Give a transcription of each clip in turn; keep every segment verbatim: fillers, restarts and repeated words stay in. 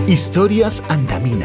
Historias Antamina.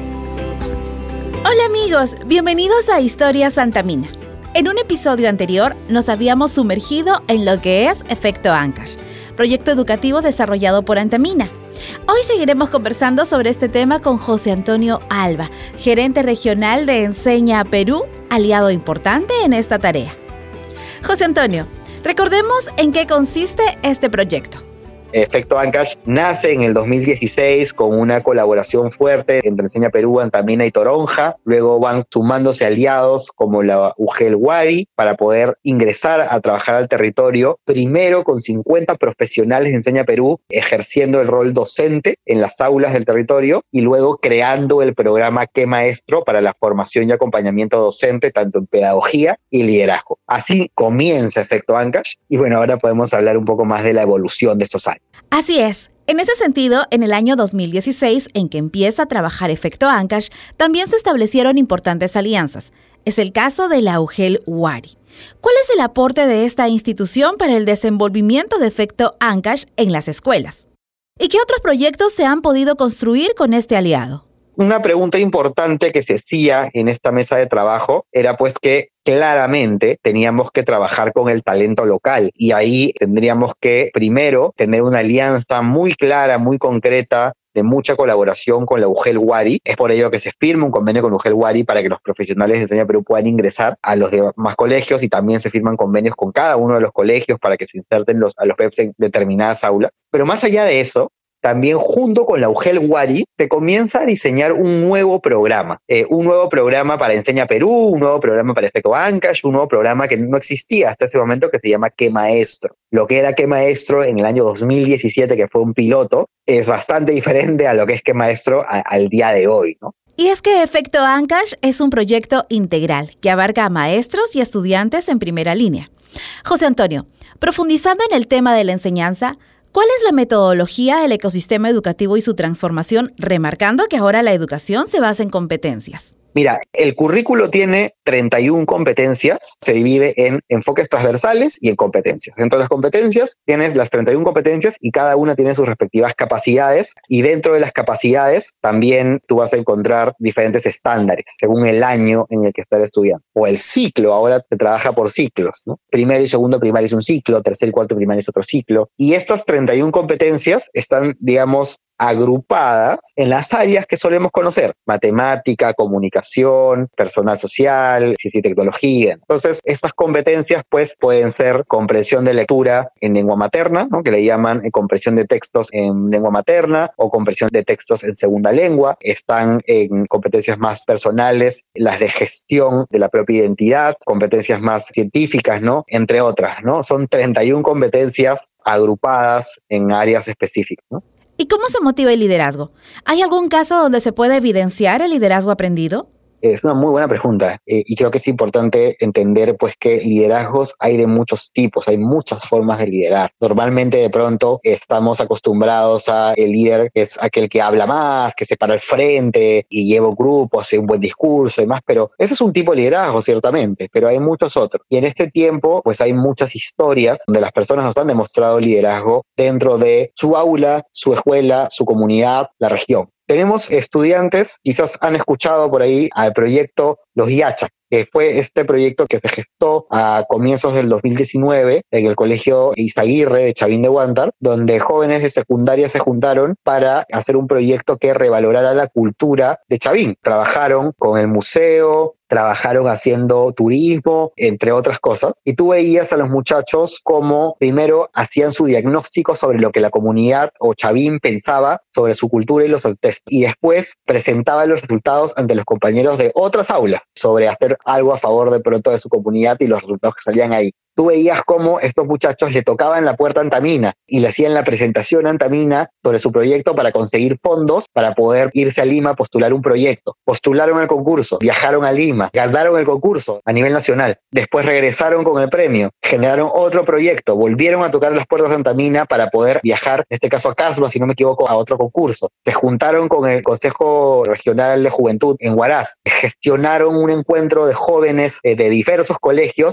Hola amigos, bienvenidos a Historias Antamina. En un episodio anterior nos habíamos sumergido en lo que es Efecto Ancash, proyecto educativo desarrollado por Antamina. Hoy seguiremos conversando sobre este tema con José Antonio Alba, gerente regional de Enseña Perú, aliado importante en esta tarea. José Antonio, recordemos en qué consiste este proyecto. Efecto Ancash nace en el dos mil dieciséis con una colaboración fuerte entre Enseña Perú, Antamina y Toronja. Luego van sumándose aliados como la U G E L Wari para poder ingresar a trabajar al territorio, primero con cincuenta profesionales de Enseña Perú ejerciendo el rol docente en las aulas del territorio y luego creando el programa Qué Maestro para la formación y acompañamiento docente tanto en pedagogía y liderazgo. Así comienza Efecto Ancash y bueno, ahora podemos hablar un poco más de la evolución de estos años. Así es. En ese sentido, en el año dos mil dieciséis, en que empieza a trabajar Efecto Ancash, también se establecieron importantes alianzas. Es el caso de la U G E L Wari. ¿Cuál es el aporte de esta institución para el desenvolvimiento de Efecto Ancash en las escuelas? ¿Y qué otros proyectos se han podido construir con este aliado? Una pregunta importante que se hacía en esta mesa de trabajo era pues que claramente teníamos que trabajar con el talento local y ahí tendríamos que primero tener una alianza muy clara, muy concreta, de mucha colaboración con la U G E L Wari. Es por ello que se firma un convenio con U G E L Wari para que los profesionales de Enseña Perú puedan ingresar a los demás colegios y también se firman convenios con cada uno de los colegios para que se inserten los, a los P E Ps en determinadas aulas. Pero más allá de eso, también junto con la U G E L Wari se comienza a diseñar un nuevo programa, eh, un nuevo programa para Enseña Perú, un nuevo programa para Efecto Ancash, un nuevo programa que no existía hasta ese momento que se llama Qué Maestro. Lo que era Qué Maestro en el año dos mil diecisiete, que fue un piloto, es bastante diferente a lo que es Qué Maestro a, al día de hoy, ¿no? Y es que Efecto Ancash es un proyecto integral que abarca a maestros y estudiantes en primera línea. José Antonio, profundizando en el tema de la enseñanza, ¿cuál es la metodología del ecosistema educativo y su transformación, remarcando que ahora la educación se basa en competencias? Mira, el currículo tiene treinta y una competencias, se divide en enfoques transversales y en competencias. Dentro de las competencias tienes las treinta y una competencias y cada una tiene sus respectivas capacidades y dentro de las capacidades también tú vas a encontrar diferentes estándares según el año en el que estás estudiando. O el ciclo, ahora te trabaja por ciclos, ¿no? Primero y segundo primaria es un ciclo, tercer y cuarto primaria es otro ciclo. Y estas treinta y una competencias están, digamos, agrupadas en las áreas que solemos conocer: matemática, comunicación, personal social, ciencia y tecnología. Entonces, estas competencias pues pueden ser comprensión de lectura en lengua materna, ¿no? Que le llaman eh, comprensión de textos en lengua materna o comprensión de textos en segunda lengua. Están en competencias más personales, las de gestión de la propia identidad, competencias más científicas, ¿no? Entre otras, ¿no? Son treinta y una competencias agrupadas en áreas específicas, ¿no? ¿Y cómo se motiva el liderazgo? ¿Hay algún caso donde se pueda evidenciar el liderazgo aprendido? Es una muy buena pregunta eh, y creo que es importante entender pues que liderazgos hay de muchos tipos, hay muchas formas de liderar. Normalmente de pronto estamos acostumbrados a el líder que es aquel que habla más, que se para al frente y lleva un grupo, hace un buen discurso y demás, pero ese es un tipo de liderazgo ciertamente, pero hay muchos otros. Y en este tiempo pues hay muchas historias donde las personas nos han demostrado liderazgo dentro de su aula, su escuela, su comunidad, la región. Tenemos estudiantes, quizás han escuchado por ahí al proyecto Los Yacha, que fue este proyecto que se gestó a comienzos del dos mil diecinueve en el Colegio Izaguirre de Chavín de Huántar, donde jóvenes de secundaria se juntaron para hacer un proyecto que revalorara la cultura de Chavín. Trabajaron con el museo, trabajaron haciendo turismo, entre otras cosas, y tú veías a los muchachos como primero hacían su diagnóstico sobre lo que la comunidad o Chavín pensaba sobre su cultura y los ancestros, y después presentaban los resultados ante los compañeros de otras aulas sobre hacer algo a favor de pronto de su comunidad y los resultados que salían ahí. Tú veías cómo estos muchachos le tocaban la puerta a Antamina y le hacían la presentación a Antamina sobre su proyecto para conseguir fondos para poder irse a Lima a postular un proyecto. Postularon el concurso, viajaron a Lima, ganaron el concurso a nivel nacional, después regresaron con el premio, generaron otro proyecto, volvieron a tocar las puertas de Antamina para poder viajar, en este caso a Casba, si no me equivoco, a otro concurso. Se juntaron con el Consejo Regional de Juventud en Huaraz, gestionaron un encuentro de jóvenes eh, de diversos colegios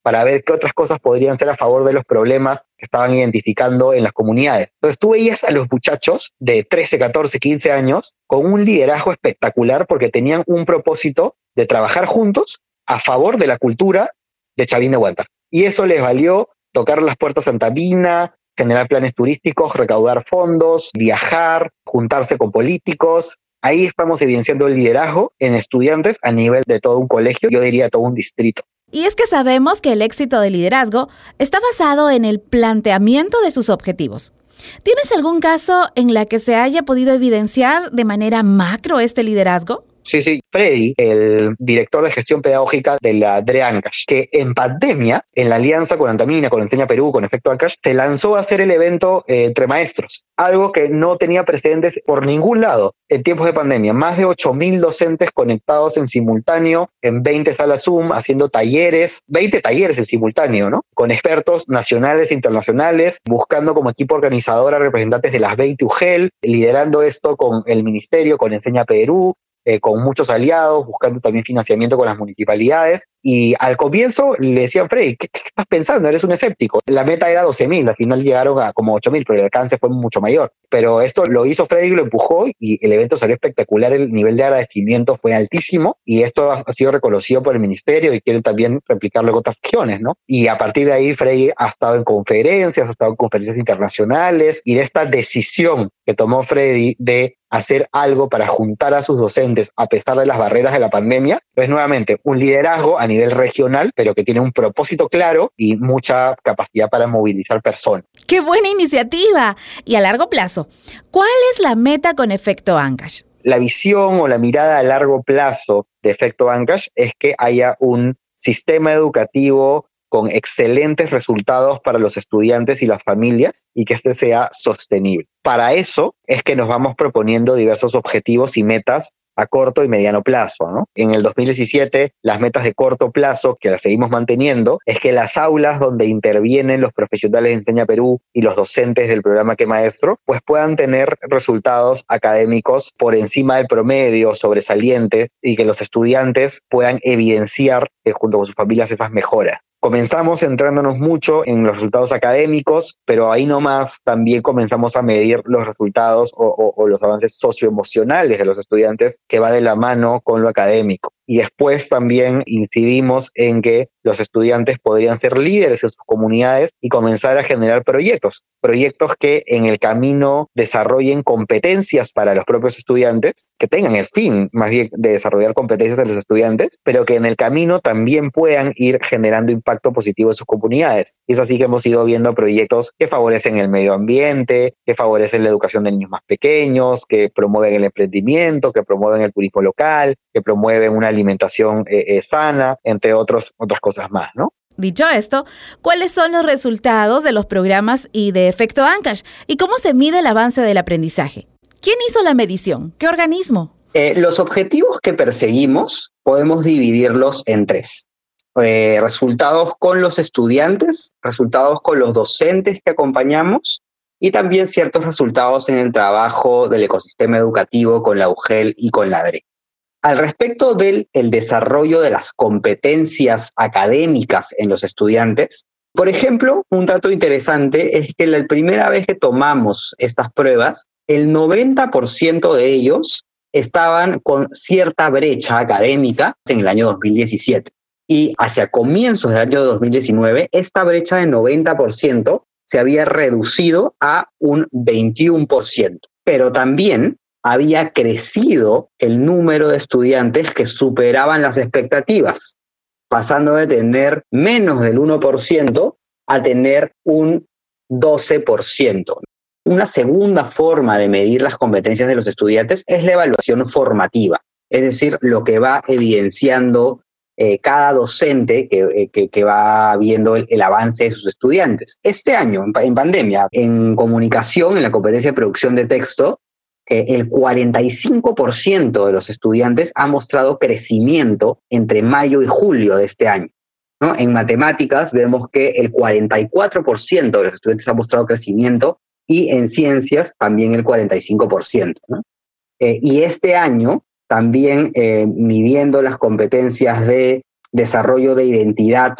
para ver qué otras cosas podrían ser a favor de los problemas que estaban identificando en las comunidades. Entonces tú veías a los muchachos de trece, catorce, quince años con un liderazgo espectacular porque tenían un propósito de trabajar juntos a favor de la cultura de Chavín de Huántar. Y eso les valió tocar las puertas a Antamina, generar planes turísticos, recaudar fondos, viajar, juntarse con políticos. Ahí estamos evidenciando el liderazgo en estudiantes a nivel de todo un colegio, yo diría todo un distrito. Y es que sabemos que el éxito del liderazgo está basado en el planteamiento de sus objetivos. ¿Tienes algún caso en la que se haya podido evidenciar de manera macro este liderazgo? Sí, sí. Freddy, el director de gestión pedagógica de la D R E Ancash, que en pandemia, en la alianza con Antamina, con Enseña Perú, con Efecto Ancash, se lanzó a hacer el evento eh, entre maestros, algo que no tenía precedentes por ningún lado en tiempos de pandemia. Más de ocho mil docentes conectados en simultáneo en veinte salas Zoom, haciendo talleres, veinte talleres en simultáneo, ¿no? Con expertos nacionales e internacionales, buscando como equipo organizador a representantes de las veinte U G E L, liderando esto con el ministerio, con Enseña Perú, Eh, con muchos aliados, buscando también financiamiento con las municipalidades. Y al comienzo le decían, Freddy, ¿qué, qué estás pensando? Eres un escéptico. La meta era doce mil, al final llegaron a como ocho mil, pero el alcance fue mucho mayor. Pero esto lo hizo Freddy, lo empujó y el evento salió espectacular, el nivel de agradecimiento fue altísimo y esto ha, ha sido reconocido por el ministerio y quieren también replicarlo en otras regiones, ¿no? Y a partir de ahí Freddy ha estado en conferencias, ha estado en conferencias internacionales y de esta decisión que tomó Freddy de hacer algo para juntar a sus docentes a pesar de las barreras de la pandemia, pues nuevamente un liderazgo a nivel regional, pero que tiene un propósito claro y mucha capacidad para movilizar personas. ¡Qué buena iniciativa! Y a largo plazo, ¿cuál es la meta con Efecto Ancash? La visión o la mirada a largo plazo de Efecto Ancash es que haya un sistema educativo con excelentes resultados para los estudiantes y las familias y que este sea sostenible. Para eso es que nos vamos proponiendo diversos objetivos y metas a corto y mediano plazo, ¿no? En el dos mil diecisiete, las metas de corto plazo, que las seguimos manteniendo, es que las aulas donde intervienen los profesionales de Enseña Perú y los docentes del programa Que Maestro, pues puedan tener resultados académicos por encima del promedio, sobresaliente, y que los estudiantes puedan evidenciar eh, junto con sus familias esas mejoras. Comenzamos centrándonos mucho en los resultados académicos, pero ahí nomás también comenzamos a medir los resultados o, o, o los avances socioemocionales de los estudiantes, que va de la mano con lo académico. Y después también incidimos en que los estudiantes podrían ser líderes en sus comunidades y comenzar a generar proyectos, proyectos que en el camino desarrollen competencias para los propios estudiantes, que tengan el fin más bien de desarrollar competencias en los estudiantes, pero que en el camino también puedan ir generando impacto positivo en sus comunidades. Y es así que hemos ido viendo proyectos que favorecen el medio ambiente, que favorecen la educación de niños más pequeños, que promueven el emprendimiento, que promueven el turismo local, que promueven una alimentación eh, eh, sana, entre otros, otras cosas más, ¿no? Dicho esto, ¿cuáles son los resultados de los programas y de Efecto Ancash? ¿Y cómo se mide el avance del aprendizaje? ¿Quién hizo la medición? ¿Qué organismo? Eh, los objetivos que perseguimos podemos dividirlos en tres. Eh, resultados con los estudiantes, resultados con los docentes que acompañamos y también ciertos resultados en el trabajo del ecosistema educativo con la U G E L y con la D R E. Al respecto del el desarrollo de las competencias académicas en los estudiantes, por ejemplo, un dato interesante es que la primera vez que tomamos estas pruebas, el noventa por ciento de ellos estaban con cierta brecha académica en el año dos mil diecisiete. Y hacia comienzos del año dos mil diecinueve, esta brecha de noventa por ciento se había reducido a un veintiuno por ciento. Pero también había crecido el número de estudiantes que superaban las expectativas, pasando de tener menos del uno por ciento a tener un doce por ciento. Una segunda forma de medir las competencias de los estudiantes es la evaluación formativa, es decir, lo que va evidenciando eh, cada docente que, que, que va viendo el, el avance de sus estudiantes. Este año, en, en pandemia, en comunicación, en la competencia de producción de texto, Eh, el cuarenta y cinco por ciento de los estudiantes ha mostrado crecimiento entre mayo y julio de este año, ¿no? En matemáticas vemos que el cuarenta y cuatro por ciento de los estudiantes ha mostrado crecimiento y en ciencias también el cuarenta y cinco por ciento, ¿no? Eh, y este año también eh, midiendo las competencias de desarrollo de identidad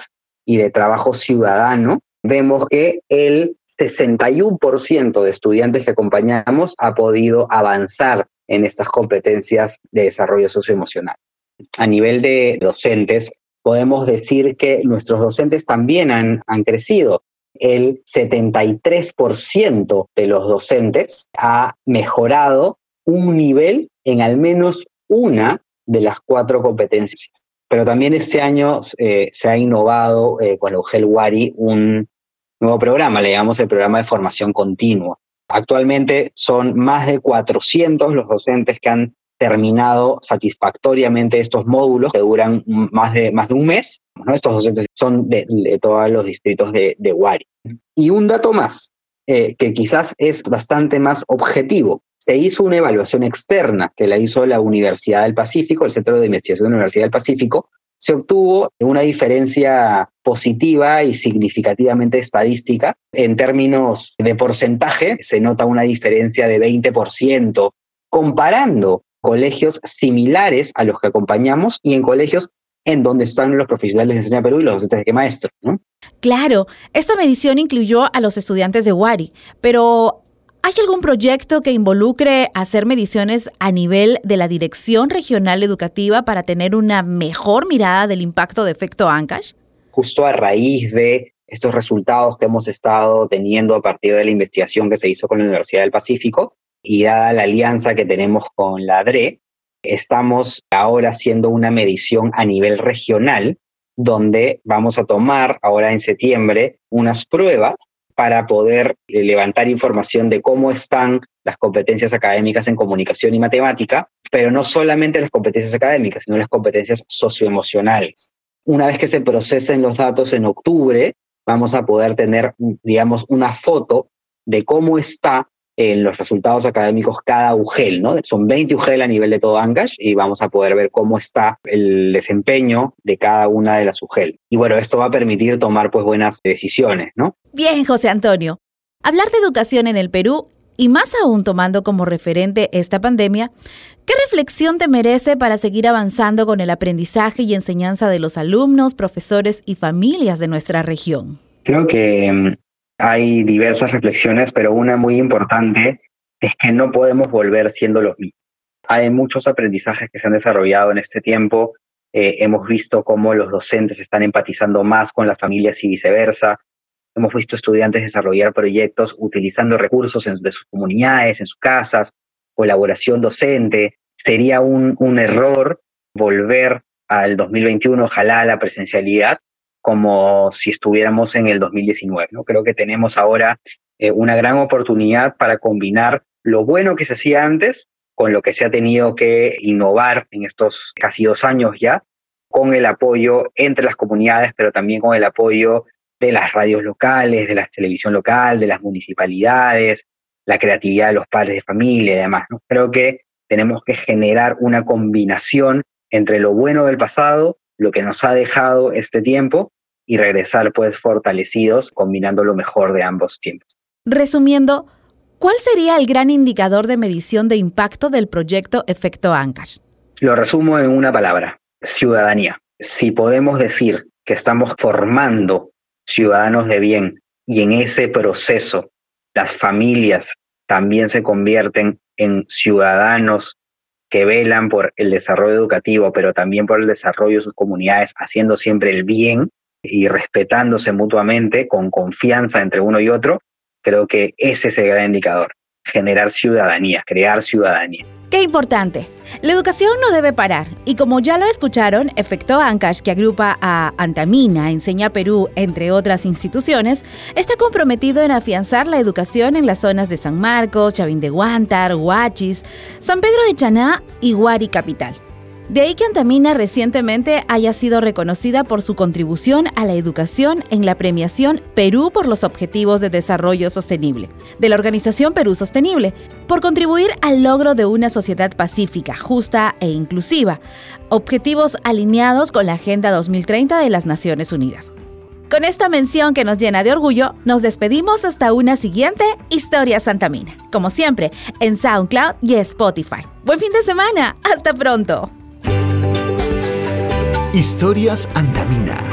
y de trabajo ciudadano, vemos que el sesenta y uno por ciento de estudiantes que acompañamos ha podido avanzar en estas competencias de desarrollo socioemocional. A nivel de docentes, podemos decir que nuestros docentes también han, han crecido. El setenta y tres por ciento de los docentes ha mejorado un nivel en al menos una de las cuatro competencias. Pero también este año eh, se ha innovado eh, con la UGEL Wari un nuevo programa, le llamamos el programa de formación continua. Actualmente son más de cuatrocientos los docentes que han terminado satisfactoriamente estos módulos que duran más de, más de un mes, ¿no? Estos docentes son de, de todos los distritos de, de Wari. Y un dato más, eh, que quizás es bastante más objetivo. Se hizo una evaluación externa que la hizo la Universidad del Pacífico, el Centro de Investigación de la Universidad del Pacífico. Se obtuvo una diferencia positiva y significativamente estadística. En términos de porcentaje, se nota una diferencia de veinte por ciento comparando colegios similares a los que acompañamos y en colegios en donde están los profesionales de Enseña Perú y los docentes de qué maestro, ¿no? Claro, esta medición incluyó a los estudiantes de Wari, pero ¿hay algún proyecto que involucre hacer mediciones a nivel de la Dirección Regional Educativa para tener una mejor mirada del impacto de efecto Ancash? Justo a raíz de estos resultados que hemos estado teniendo a partir de la investigación que se hizo con la Universidad del Pacífico y dada la alianza que tenemos con la D R E, estamos ahora haciendo una medición a nivel regional donde vamos a tomar ahora en septiembre unas pruebas para poder levantar información de cómo están las competencias académicas en comunicación y matemática, pero no solamente las competencias académicas, sino las competencias socioemocionales. Una vez que se procesen los datos en octubre, vamos a poder tener, digamos, una foto de cómo está en los resultados académicos cada U G E L, ¿no? Son veinte U G E L a nivel de todo Ancash y vamos a poder ver cómo está el desempeño de cada una de las U G E L. Y bueno, esto va a permitir tomar pues buenas decisiones, ¿no? Bien, José Antonio. Hablar de educación en el Perú, y más aún tomando como referente esta pandemia, ¿qué reflexión te merece para seguir avanzando con el aprendizaje y enseñanza de los alumnos, profesores y familias de nuestra región? Creo que hay diversas reflexiones, pero una muy importante es que no podemos volver siendo los mismos. Hay muchos aprendizajes que se han desarrollado en este tiempo. Eh, hemos visto cómo los docentes están empatizando más con las familias y viceversa. Hemos visto estudiantes desarrollar proyectos utilizando recursos en, de sus comunidades, en sus casas, colaboración docente. Sería un, un error volver al dos mil veintiuno, ojalá a la presencialidad, como si estuviéramos en el dos mil diecinueve, ¿no? Creo que tenemos ahora eh, una gran oportunidad para combinar lo bueno que se hacía antes con lo que se ha tenido que innovar en estos casi dos años ya, con el apoyo entre las comunidades, pero también con el apoyo de las radios locales, de la televisión local, de las municipalidades, la creatividad de los padres de familia y demás, ¿no? Creo que tenemos que generar una combinación entre lo bueno del pasado, lo que nos ha dejado este tiempo, y regresar pues fortalecidos, combinando lo mejor de ambos tiempos. Resumiendo, ¿cuál sería el gran indicador de medición de impacto del proyecto Efecto Ancash? Lo resumo en una palabra: ciudadanía. Si podemos decir que estamos formando ciudadanos de bien y en ese proceso las familias también se convierten en ciudadanos que velan por el desarrollo educativo, pero también por el desarrollo de sus comunidades, haciendo siempre el bien y respetándose mutuamente con confianza entre uno y otro, creo que ese es el gran indicador: generar ciudadanía, crear ciudadanía. ¡Qué importante! La educación no debe parar, y como ya lo escucharon, Efecto Ancash, que agrupa a Antamina, Enseña Perú, entre otras instituciones, está comprometido en afianzar la educación en las zonas de San Marcos, Chavín de Huántar, Huachis, San Pedro de Chaná y Wari Capital. De ahí que Antamina recientemente haya sido reconocida por su contribución a la educación en la premiación Perú por los Objetivos de Desarrollo Sostenible, de la organización Perú Sostenible, por contribuir al logro de una sociedad pacífica, justa e inclusiva, objetivos alineados con la Agenda dos mil treinta de las Naciones Unidas. Con esta mención que nos llena de orgullo, nos despedimos hasta una siguiente Historias Antamina, como siempre, en SoundCloud y Spotify. ¡Buen fin de semana! ¡Hasta pronto! Historias Antamina.